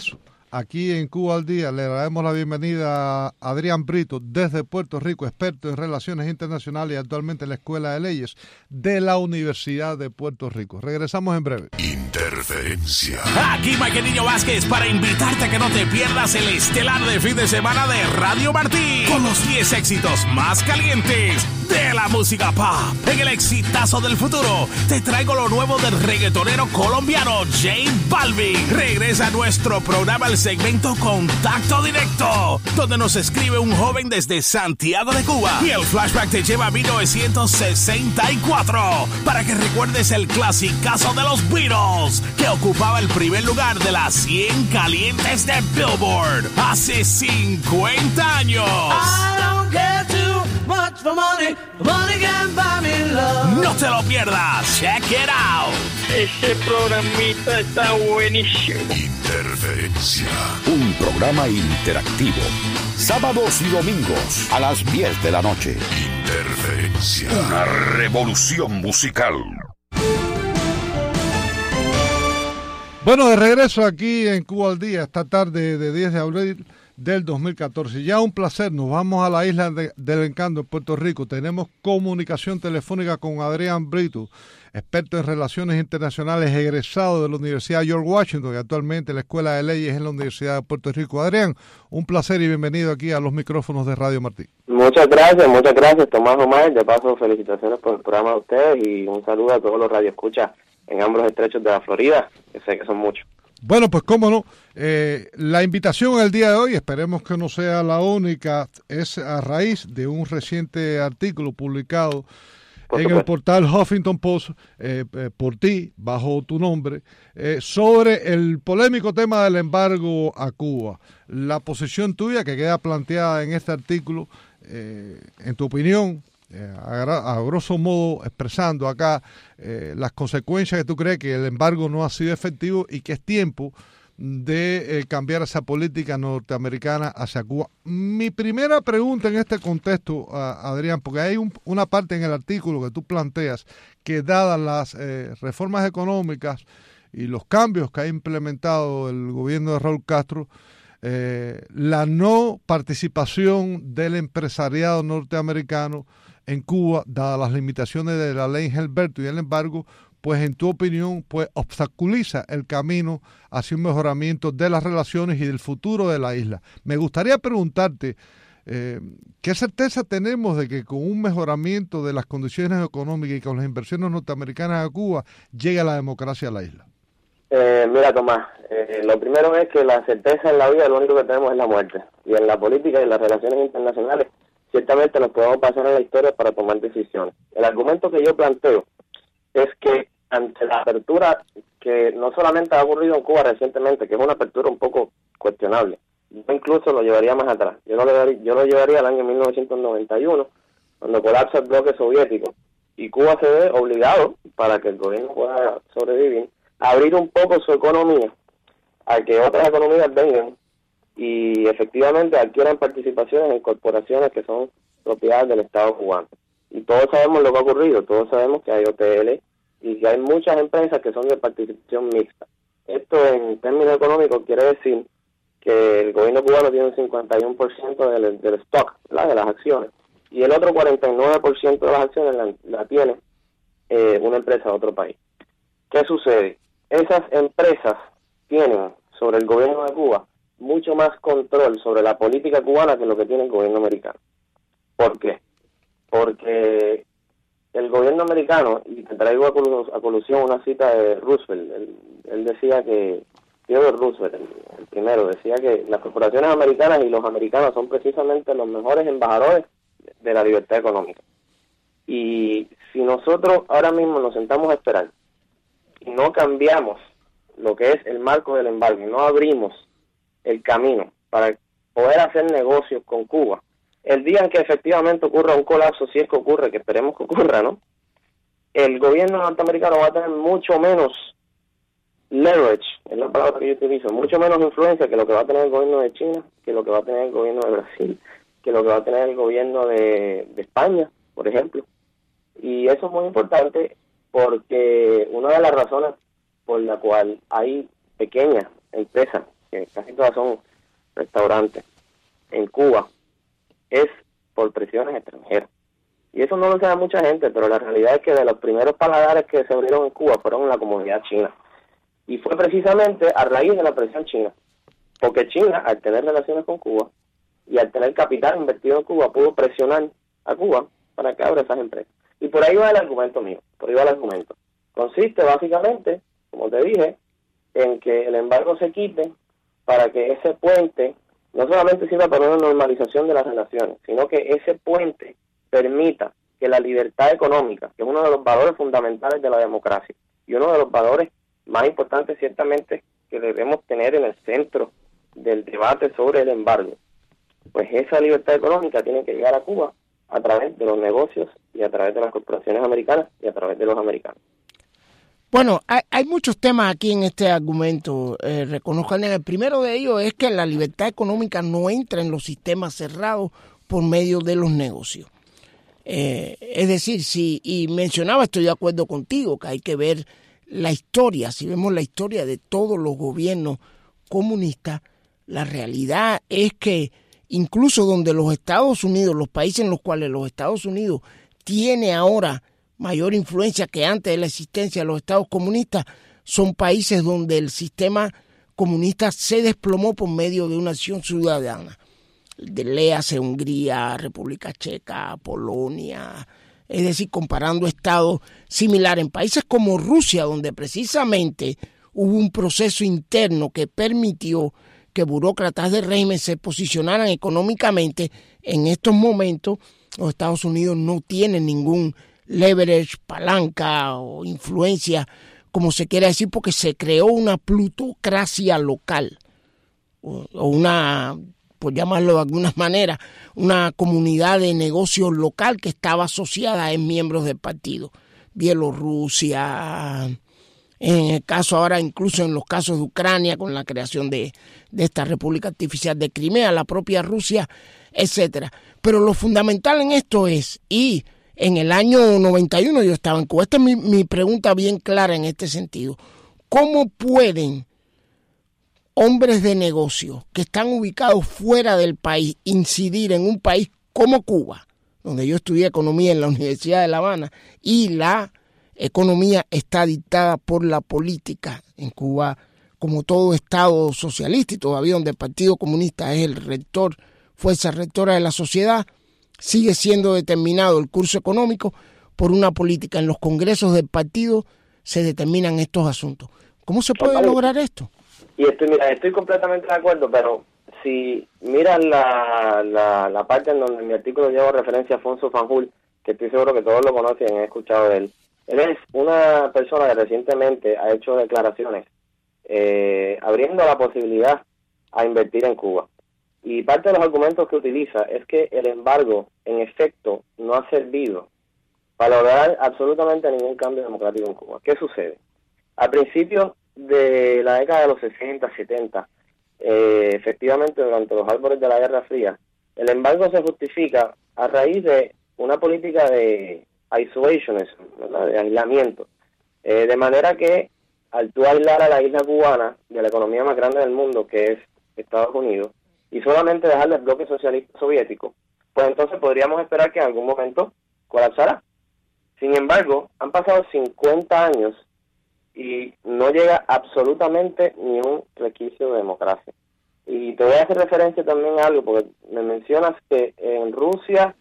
Aquí en Cuba al Día le damos la bienvenida a Adrián Brito desde Puerto Rico, experto en relaciones internacionales y actualmente en la Escuela de Leyes de la Universidad de Puerto Rico. Regresamos en breve.
Interferencia. Aquí Mike Niño Vázquez para invitarte a que no te pierdas el estelar de fin de semana de Radio Martí con los diez éxitos más calientes de la música pop. En el exitazo del futuro te traigo lo nuevo del reggaetonero colombiano J Balvin. Regresa a nuestro programa el segmento Contacto Directo, donde nos escribe un joven desde Santiago de Cuba y el flashback te lleva a mil novecientos sesenta y cuatro para que recuerdes el clasicazo de los Beatles que ocupaba el primer lugar de las cien calientes de Billboard hace cincuenta años. I don't care too much for money. Money can buy me love. No te lo pierdas. Check it out.
Ese programita está buenísimo.
Interferencia. Un programa interactivo. Sábados y domingos a las diez de la noche. Interferencia. Una revolución musical.
Bueno, de regreso aquí en Cuba al Día, esta tarde de diez de abril del dos mil catorce. Ya un placer, nos vamos a la isla de, del Encanto en Puerto Rico. Tenemos comunicación telefónica con Adrián Brito, experto en relaciones internacionales, egresado de la Universidad George Washington y actualmente en la Escuela de Leyes en la Universidad de Puerto Rico. Adrián, un placer y bienvenido aquí a los micrófonos de Radio Martí.
Muchas gracias, muchas gracias Tomás Omar. De paso, felicitaciones por el programa de ustedes y un saludo a todos los radioescuchas en ambos estrechos de la Florida, que sé que son muchos.
Bueno, pues cómo no, eh, la invitación el día de hoy, esperemos que no sea la única, es a raíz de un reciente artículo publicado por en supuesto. el portal Huffington Post eh, eh, por ti, bajo tu nombre, eh, sobre el polémico tema del embargo a Cuba. La posición tuya que queda planteada en este artículo, eh, en tu opinión, Eh, a, a grosso modo expresando acá eh, las consecuencias que tú crees que el embargo no ha sido efectivo y que es tiempo de eh, cambiar esa política norteamericana hacia Cuba. Mi primera pregunta en este contexto, uh, Adrián, porque hay un, una parte en el artículo que tú planteas que dadas las eh, reformas económicas y los cambios que ha implementado el gobierno de Raúl Castro, eh, la no participación del empresariado norteamericano en Cuba, dadas las limitaciones de la ley Gilberto y el embargo, pues en tu opinión, pues obstaculiza el camino hacia un mejoramiento de las relaciones y del futuro de la isla. Me gustaría preguntarte, eh, ¿qué certeza tenemos de que con un mejoramiento de las condiciones económicas y con las inversiones norteamericanas a Cuba, llegue la democracia a la isla?
Eh, mira, Tomás, eh, lo primero es que la certeza en la vida lo único que tenemos es la muerte. Y en la política y en las relaciones internacionales, ciertamente nos podemos pasar en la historia para tomar decisiones. El argumento que yo planteo es que ante la apertura que no solamente ha ocurrido en Cuba recientemente, que es una apertura un poco cuestionable, yo incluso lo llevaría más atrás. Yo lo llevaría, yo lo llevaría al año mil novecientos noventa y uno, cuando colapsa el bloque soviético, y Cuba se ve obligado, para que el gobierno pueda sobrevivir, a abrir un poco su economía, a que otras economías vengan y efectivamente adquieran participaciones en corporaciones que son propiedades del Estado cubano. Y todos sabemos lo que ha ocurrido, todos sabemos que hay O T L y que hay muchas empresas que son de participación mixta. Esto en términos económicos quiere decir que el gobierno cubano tiene un cincuenta y uno por ciento del, del stock, ¿verdad?, de las acciones, y el otro cuarenta y nueve por ciento de las acciones la, la tiene eh, una empresa de otro país. ¿Qué sucede? Esas empresas tienen sobre el gobierno de Cuba mucho más control sobre la política cubana que lo que tiene el gobierno americano. ¿Por qué? Porque el gobierno americano, y te traigo a, col- a colusión una cita de Roosevelt, él, él decía que, Theodore Roosevelt, el, el primero, decía que las corporaciones americanas y los americanos son precisamente los mejores embajadores de la libertad económica. Y si nosotros ahora mismo nos sentamos a esperar y no cambiamos lo que es el marco del embargo, no abrimos el camino para poder hacer negocios con Cuba, el día en que efectivamente ocurra un colapso, si es que ocurre, que esperemos que ocurra, ¿no?, el gobierno norteamericano va a tener mucho menos leverage, es la palabra que yo utilizo, mucho menos influencia que lo que va a tener el gobierno de China, que lo que va a tener el gobierno de Brasil, que lo que va a tener el gobierno de, de España, por ejemplo. Y eso es muy importante porque una de las razones por la cual hay pequeñas empresas que casi todas son restaurantes, en Cuba, es por presiones extranjeras. Y eso no lo sabe mucha gente, pero la realidad es que de los primeros paladares que se abrieron en Cuba fueron en la comunidad china. Y fue precisamente a raíz de la presión china. Porque China, al tener relaciones con Cuba y al tener capital invertido en Cuba, pudo presionar a Cuba para que abra esas empresas. Y por ahí va el argumento mío, por ahí va el argumento. Consiste básicamente, como te dije, en que el embargo se quite para que ese puente no solamente sirva para una normalización de las relaciones, sino que ese puente permita que la libertad económica, que es uno de los valores fundamentales de la democracia y uno de los valores más importantes ciertamente que debemos tener en el centro del debate sobre el embargo, pues esa libertad económica tiene que llegar a Cuba a través de los negocios y a través de las corporaciones americanas y a través de los americanos.
Bueno, hay, hay muchos temas aquí en este argumento, eh, reconozco. El primero de ellos es que la libertad económica no entra en los sistemas cerrados por medio de los negocios. Eh, es decir, si, y mencionaba, estoy de acuerdo contigo, que hay que ver la historia. Si vemos la historia de todos los gobiernos comunistas, la realidad es que incluso donde los Estados Unidos, los países en los cuales los Estados Unidos tiene ahora mayor influencia que antes de la existencia de los estados comunistas, son países donde el sistema comunista se desplomó por medio de una acción ciudadana. De léase Hungría, República Checa, Polonia, es decir, comparando estados similares. En países como Rusia, donde precisamente hubo un proceso interno que permitió que burócratas del régimen se posicionaran económicamente, en estos momentos los Estados Unidos no tienen ningún leverage, palanca o influencia, como se quiera decir, porque se creó una plutocracia local, o, o una, por llamarlo de alguna manera, una comunidad de negocios local que estaba asociada en miembros del partido. Bielorrusia, en el caso ahora, incluso en los casos de Ucrania, con la creación de, de esta República Artificial de Crimea, la propia Rusia, etcétera. Pero lo fundamental en esto es, y en el año noventa y uno yo estaba en Cuba. Esta es mi, mi pregunta bien clara en este sentido. ¿Cómo pueden hombres de negocio que están ubicados fuera del país incidir en un país como Cuba, donde yo estudié economía en la Universidad de La Habana, y la economía está dictada por la política en Cuba, como todo estado socialista y todavía donde el Partido Comunista es el rector, fuerza rectora de la sociedad, sigue siendo determinado el curso económico por una política? En los congresos del partido se determinan estos asuntos. ¿Cómo se puede lograr esto?
Y estoy, mira, estoy completamente de acuerdo, pero si miras la, la, la parte en donde en mi artículo llevo referencia a Afonso Fanjul, que estoy seguro que todos lo conocen y han escuchado de él. Él es una persona que recientemente ha hecho declaraciones eh, abriendo la posibilidad a invertir en Cuba. Y parte de los argumentos que utiliza es que el embargo, en efecto, no ha servido para lograr absolutamente ningún cambio democrático en Cuba. ¿Qué sucede? A principios de la década de los sesenta, setenta, eh, efectivamente durante los árboles de la Guerra Fría, el embargo se justifica a raíz de una política de isolationism, ¿verdad? De aislamiento. Eh, de manera que al tú aislar a la isla cubana de la economía más grande del mundo, que es Estados Unidos, y solamente dejarle el bloque socialista soviético, pues entonces podríamos esperar que en algún momento colapsará. Sin embargo, han pasado cincuenta años y no llega absolutamente ni un resquicio de democracia. Y te voy a hacer referencia también a algo, porque me mencionas que en Rusia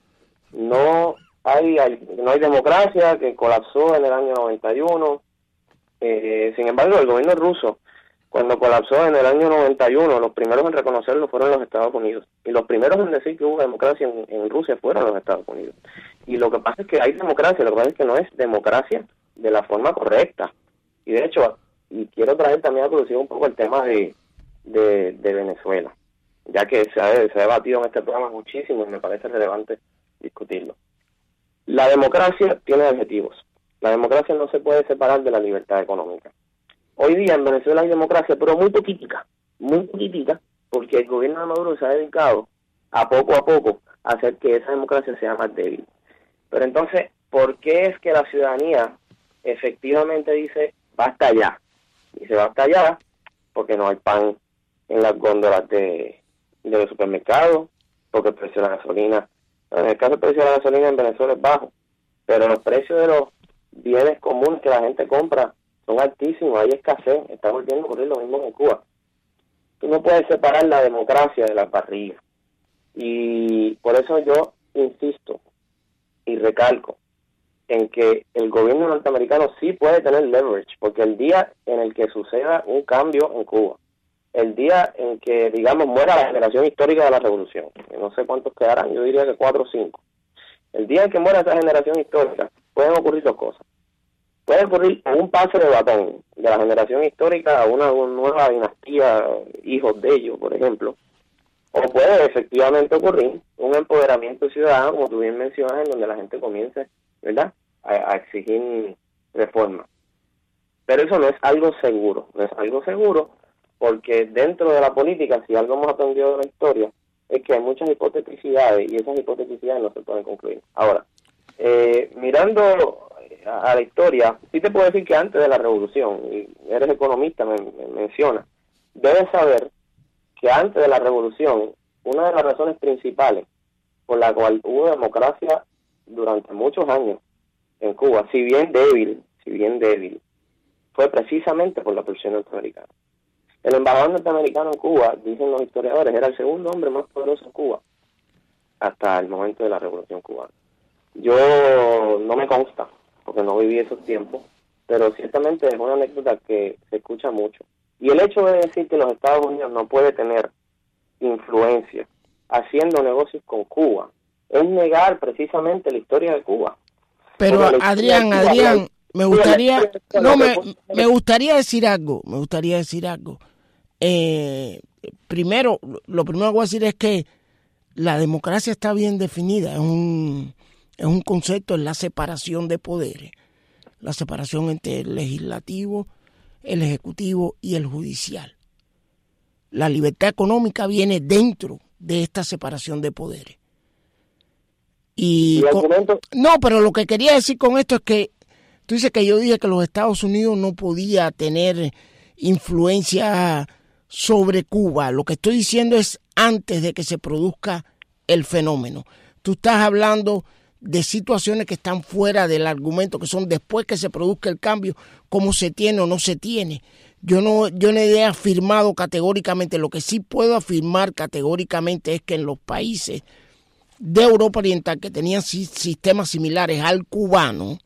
no hay, hay no hay democracia, que colapsó en el año noventa y uno. Eh, sin embargo, el gobierno ruso, cuando colapsó en el año noventa y uno, los primeros en reconocerlo fueron los Estados Unidos. Y los primeros en decir que hubo democracia en, en Rusia fueron los Estados Unidos. Y lo que pasa es que hay democracia, lo que pasa es que no es democracia de la forma correcta. Y de hecho, y quiero traer también a colación un poco el tema de, de, de Venezuela, ya que se ha, se ha debatido en este programa muchísimo y me parece relevante discutirlo. La democracia tiene objetivos. La democracia no se puede separar de la libertad económica. Hoy día en Venezuela hay democracia, pero muy poquitica, muy poquitica, porque el gobierno de Maduro se ha dedicado a poco a poco a hacer que esa democracia sea más débil. Pero entonces, ¿por qué es que la ciudadanía efectivamente dice basta ya? Dice basta ya porque no hay pan, en las góndolas de, de los supermercados, porque el precio de la gasolina, en el caso del precio de la gasolina en Venezuela es bajo, pero los precios de los bienes comunes que la gente compra son altísimos, hay escasez, está volviendo a ocurrir lo mismo en Cuba. Tú no puedes separar la democracia de las barrigas. Y por eso yo insisto y recalco en que el gobierno norteamericano sí puede tener leverage, porque el día en el que suceda un cambio en Cuba, el día en que, digamos, muera la generación histórica de la revolución, que no sé cuántos quedarán, yo diría que cuatro o cinco, el día en que muera esa generación histórica, pueden ocurrir dos cosas. Puede ocurrir un pase de batón de la generación histórica a una, una nueva dinastía, hijos de ellos, por ejemplo, o puede efectivamente ocurrir un empoderamiento ciudadano, como tú bien mencionas, en donde la gente comience, ¿verdad?, a, a exigir reformas. Pero eso no es algo seguro, no es algo seguro, porque dentro de la política, si algo hemos aprendido de la historia, es que hay muchas hipoteticidades y esas hipoteticidades no se pueden concluir. Ahora, eh, mirando a, a la historia, sí te puedo decir que antes de la revolución, y eres economista, me, me menciona, debes saber que antes de la revolución, una de las razones principales por la cual hubo democracia durante muchos años en Cuba, si bien débil, si bien débil, fue precisamente por la presión norteamericana. El embajador norteamericano en Cuba, dicen los historiadores, era el segundo hombre más poderoso en Cuba hasta el momento de la Revolución Cubana. Yo no me consta, porque no viví esos tiempos, pero ciertamente es una anécdota que se escucha mucho. Y el hecho de decir que los Estados Unidos no puede tener influencia haciendo negocios con Cuba es negar precisamente la historia de Cuba.
Pero Adrián, Adrián, me gustaría, no, me, me gustaría decir algo, me gustaría decir algo. Eh, primero, lo primero que voy a decir es que la democracia está bien definida, es un, es un concepto, es la separación de poderes, la separación entre el legislativo, el ejecutivo y el judicial. La libertad económica viene dentro de esta separación de poderes. Y, ¿Y con, no, pero lo que quería decir con esto es que tú dices que yo dije que los Estados Unidos no podía tener influencia sobre Cuba. Lo que estoy diciendo es antes de que se produzca el fenómeno. Tú estás hablando de situaciones que están fuera del argumento, que son después que se produzca el cambio, cómo se tiene o no se tiene. Yo no, yo no he afirmado categóricamente. Lo que sí puedo afirmar categóricamente es que en los países de Europa Oriental que tenían sistemas similares al cubano,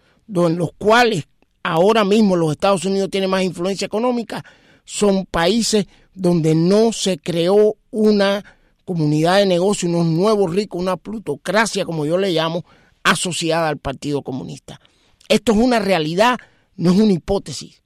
en los cuales ahora mismo los Estados Unidos tienen más influencia económica, son países donde no se creó una comunidad de negocio, unos nuevos ricos, una plutocracia, como yo le llamo, asociada al Partido Comunista. Esto es una realidad, no es una hipótesis.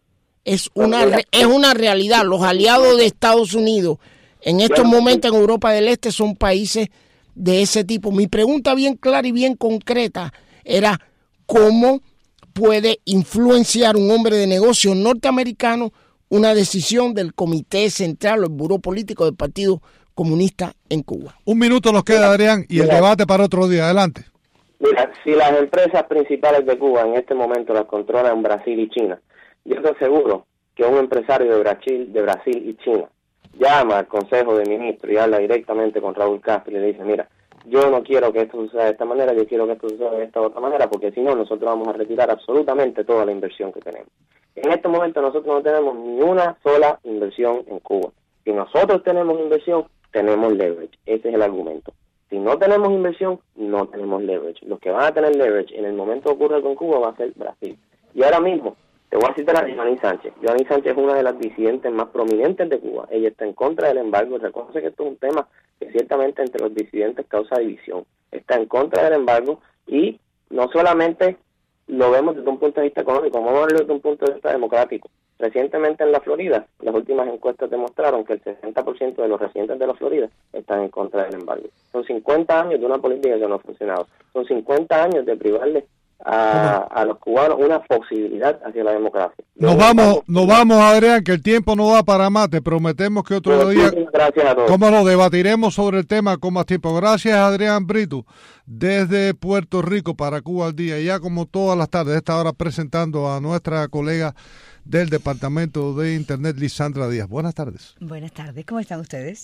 Es una, es una realidad. Los aliados de Estados Unidos en estos momentos en Europa del Este son países de ese tipo. Mi pregunta bien clara y bien concreta era cómo puede influenciar un hombre de negocios norteamericano una decisión del Comité Central o el Buró Político del Partido Comunista en Cuba.
Un minuto nos queda, Adrián, y el mira, debate para otro día. Adelante.
Mira, si las empresas principales de Cuba en este momento las controlan Brasil y China, yo te aseguro que un empresario de Brasil, de Brasil y China llama al Consejo de Ministros y habla directamente con Raúl Castro y le dice, mira, yo no quiero que esto suceda de esta manera, yo quiero que esto suceda de esta otra manera, porque si no, nosotros vamos a retirar absolutamente toda la inversión que tenemos. En este momento nosotros no tenemos ni una sola inversión en Cuba. Si nosotros tenemos inversión, tenemos leverage. Ese es el argumento. Si no tenemos inversión, no tenemos leverage. Los que van a tener leverage en el momento que ocurra con Cuba va a ser Brasil. Y ahora mismo, te voy a citar a Joanny Sánchez. Joanny Sánchez es una de las disidentes más prominentes de Cuba. Ella está en contra del embargo. Reconoce que esto es un tema que ciertamente entre los disidentes causa división. Está en contra del embargo y no solamente lo vemos desde un punto de vista económico, vamos a verlo desde un punto de vista democrático. Recientemente en la Florida, las últimas encuestas demostraron que el sesenta por ciento de los residentes de la Florida están en contra del embargo. Son cincuenta años de una política que no ha funcionado. Son cincuenta años de privarle a, a los cubanos una posibilidad hacia la democracia.
Nos vamos, nos vamos, Adrián, que el tiempo no da para más. Te prometemos que otro
Bueno,
día,
gracias a todos.
como lo debatiremos sobre el tema con más tiempo. Gracias, Adrián Brito, desde Puerto Rico para Cuba al Día. Ya como todas las tardes, a esta hora presentando a nuestra colega del Departamento de Internet, Lisandra Díaz. Buenas tardes.
Buenas tardes, ¿cómo están ustedes?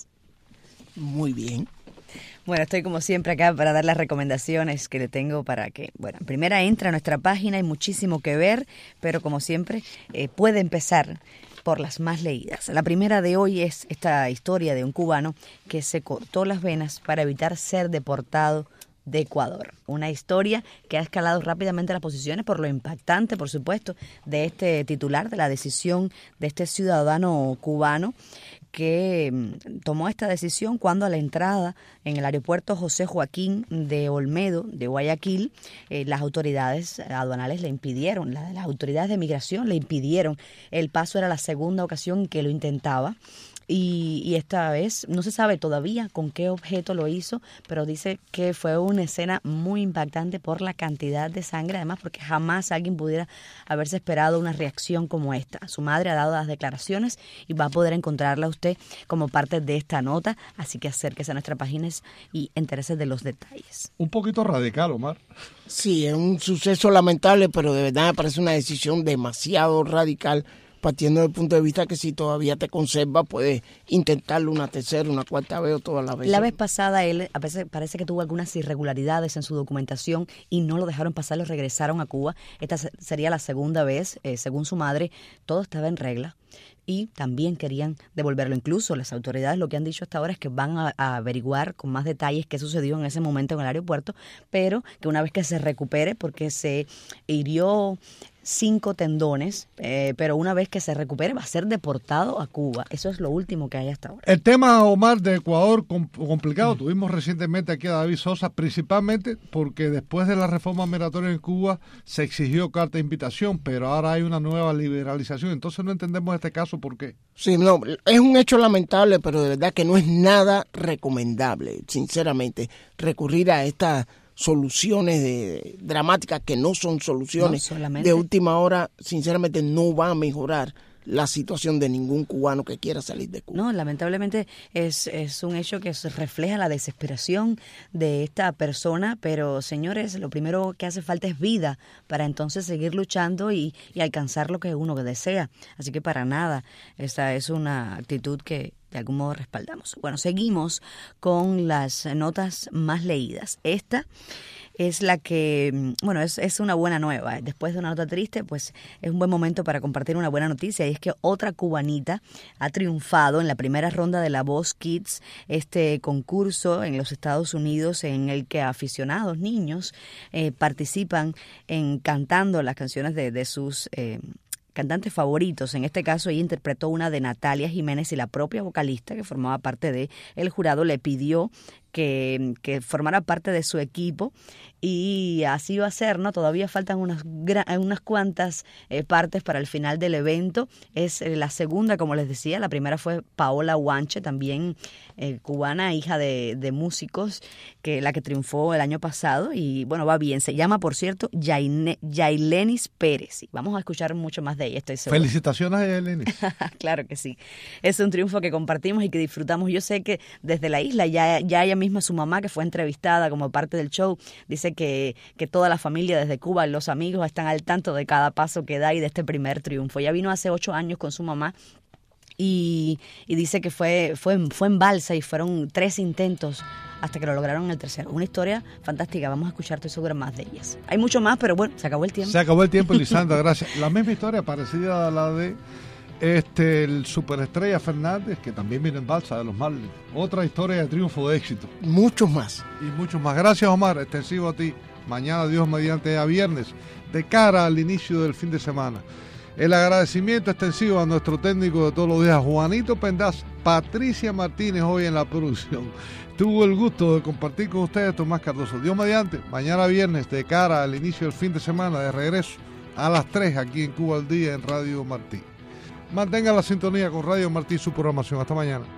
Muy bien.
Bueno, estoy como siempre acá para dar las recomendaciones que le tengo para que, bueno, en primera entra a nuestra página, hay muchísimo que ver, pero como siempre eh, puede empezar por las más leídas. La primera de hoy es esta historia de un cubano que se cortó las venas para evitar ser deportado de Ecuador. Una historia que ha escalado rápidamente las posiciones por lo impactante, por supuesto, de este titular, de la decisión de este ciudadano cubano que tomó esta decisión cuando a la entrada en el aeropuerto José Joaquín de Olmedo, de Guayaquil, eh, las autoridades aduanales le impidieron, la, las autoridades de migración le impidieron el paso. Era la segunda ocasión que lo intentaba. Y, y esta vez no se sabe todavía con qué objeto lo hizo, pero dice que fue una escena muy impactante por la cantidad de sangre, además porque jamás alguien pudiera haberse esperado una reacción como esta. Su madre ha dado las declaraciones y va a poder encontrarla usted como parte de esta nota, así que acérquese a nuestra página y entérese de los detalles.
Un poquito radical, Omar.
Sí, es un suceso lamentable, pero de verdad me parece una decisión demasiado radical, partiendo del punto de vista que si todavía te conserva, puedes intentarlo una tercera, una cuarta vez o todas las veces.
La vez pasada él a veces, parece que tuvo algunas irregularidades en su documentación y no lo dejaron pasar, lo regresaron a Cuba. Esta sería la segunda vez, eh, según su madre, todo estaba en regla. Y también querían devolverlo. Incluso las autoridades lo que han dicho hasta ahora es que van a, a averiguar con más detalles qué sucedió en ese momento en el aeropuerto, pero que una vez que se recupere, porque se hirió cinco tendones, eh, pero una vez que se recupere va a ser deportado a Cuba. Eso es lo último que hay hasta ahora.
El tema, Omar, de Ecuador complicado. Mm. Tuvimos recientemente aquí a David Sosa, principalmente porque después de la reforma migratoria en Cuba se exigió carta de invitación, pero ahora hay una nueva liberalización. Entonces no entendemos este caso por qué.
Sí, no, es un hecho lamentable, pero de verdad que no es nada recomendable, sinceramente, recurrir a esta soluciones de, dramáticas que no son soluciones no, de última hora, sinceramente no va a mejorar la situación de ningún cubano que quiera salir de Cuba.
No, lamentablemente es, es un hecho que refleja la desesperación de esta persona, pero señores, lo primero que hace falta es vida para entonces seguir luchando y, y alcanzar lo que uno desea. Así que para nada, esta es una actitud que de algún modo respaldamos. Bueno, seguimos con las notas más leídas. Esta es la que, bueno, es, es una buena nueva. Después de una nota triste, pues es un buen momento para compartir una buena noticia, y es que otra cubanita ha triunfado en la primera ronda de La Voz Kids, este concurso en los Estados Unidos en el que aficionados, niños, eh, participan en cantando las canciones de, de sus eh, cantantes favoritos. En este caso ella interpretó una de Natalia Jiménez y la propia vocalista que formaba parte de el jurado le pidió que, que formara parte de su equipo, y así va a ser, ¿no? Todavía faltan unas, unas cuantas eh, partes para el final del evento. Es eh, la segunda, como les decía, la primera fue Paola Guanche, también eh, cubana, hija de, de músicos, que la que triunfó el año pasado, y bueno, va bien. Se llama, por cierto, Yaine, Yailenis Pérez. Y vamos a escuchar mucho más de ella, estoy segura.
Felicitaciones a Yailenis.
Claro que sí. Es un triunfo que compartimos y que disfrutamos. Yo sé que desde la isla, ya, ya ella misma, su mamá, que fue entrevistada como parte del show, dice que, que toda la familia desde Cuba, los amigos, están al tanto de cada paso que da y de este primer triunfo. Ella vino hace ocho años con su mamá y, y dice que fue, fue, fue en balsa y fueron tres intentos hasta que lo lograron en el tercero. Una historia fantástica. Vamos a escuchar, estoy segura, más de ellas. Hay mucho más, pero bueno, se acabó el tiempo.
Se acabó el tiempo, Lisandra, gracias. La misma historia parecida a la de este el Superestrella Fernández, que también vino en balsa de los Marlins. Otra historia de triunfo, de éxito.
Muchos más.
Y muchos más. Gracias, Omar. Extensivo a ti. Mañana, Dios mediante, a viernes, de cara al inicio del fin de semana. El agradecimiento extensivo a nuestro técnico de todos los días, Juanito Pendaz, Patricia Martínez, hoy en la producción. Tuvo el gusto de compartir con ustedes Tomás Cardoso. Dios mediante, mañana viernes, de cara al inicio del fin de semana, de regreso a las tres aquí en Cuba al Día en Radio Martí. Mantenga la sintonía con Radio Martí y su programación. Hasta mañana.